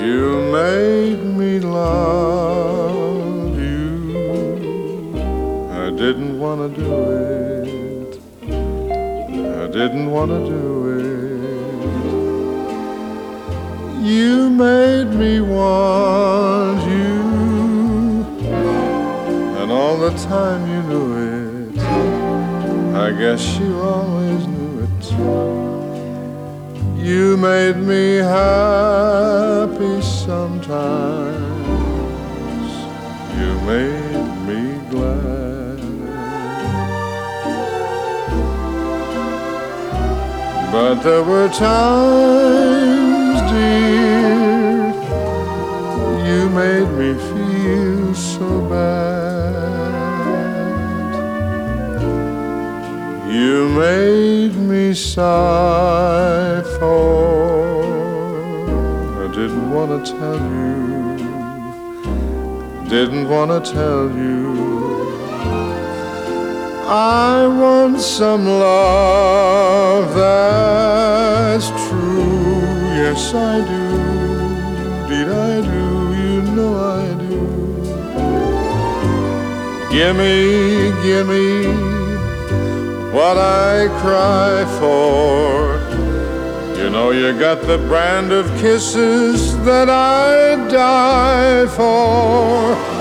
You made me love you. I didn't want to do it. I didn't want to do it. You made me want you, and all the time you knew it. I guess you always knew it. You made me happy sometimes. You made me glad. But there were times, dear, you made me feel so bad. You made me sigh for I didn't want to tell you, didn't want to tell you. I want some love that's true. Yes, I do. Indeed, I do. You know I do. Gimme what I cry for. You know you got the brand of kisses that I die for.